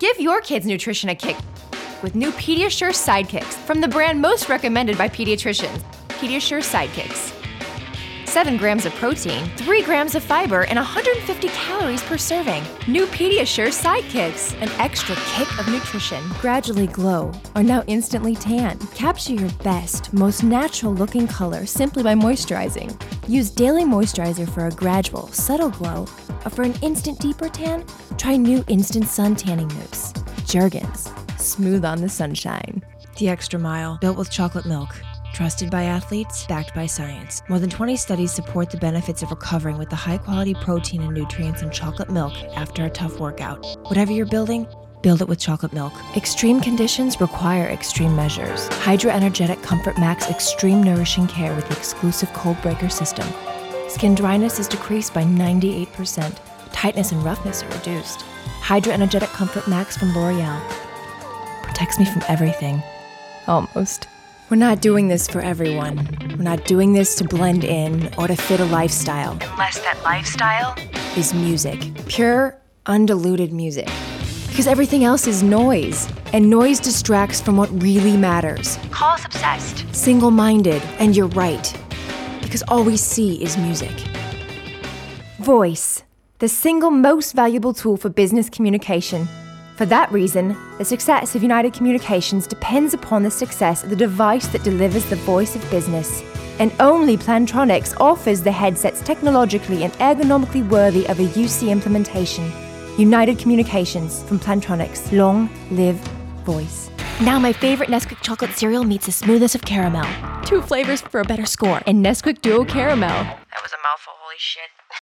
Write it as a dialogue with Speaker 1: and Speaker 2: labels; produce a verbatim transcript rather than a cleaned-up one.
Speaker 1: Give your kids' nutrition a kick with new Pediasure Sidekicks from the brand most recommended by pediatricians, Pediasure Sidekicks. seven grams of protein, three grams of fiber, and one hundred fifty calories per serving. New Pediasure Sidekicks, an extra kick of nutrition. Gradually glow, or now instantly tan. Capture your best, most natural-looking color simply by moisturizing. Use daily moisturizer for a gradual, subtle glow, or for an instant deeper tan, try new Instant Sun Tanning Mousse. Jergens, smooth on the sunshine.
Speaker 2: The Extra Mile, built with chocolate milk. Trusted by athletes, backed by science. More than twenty studies support the benefits of recovering with the high-quality protein and nutrients in chocolate milk after a tough workout. Whatever you're building, build it with chocolate milk.
Speaker 1: Extreme conditions require extreme measures. Hydra Energetic Comfort Max Extreme Nourishing Care with the exclusive Cold Breaker system. Skin dryness is decreased by ninety-eight percent. Tightness and roughness are reduced. Hydra Energetic Comfort Max from L'Oreal protects me from everything. Almost. We're not doing this for everyone. We're not doing this to blend in or to fit a lifestyle. Unless that lifestyle is music. Pure, undiluted music. Because everything else is noise, and noise distracts from what really matters. Call us obsessed. Single-minded, and you're right. Because all we see is music. Voice, the single most valuable tool for business communication. For that reason, the success of United Communications depends upon the success of the device that delivers the voice of business. And only Plantronics offers the headsets technologically and ergonomically worthy of a U C implementation. United Communications from Plantronics. Long live voice. Now my favorite Nesquik chocolate cereal meets the smoothness of caramel. Two flavors for a better score. And Nesquik Duo Caramel.
Speaker 2: That was a mouthful, holy shit.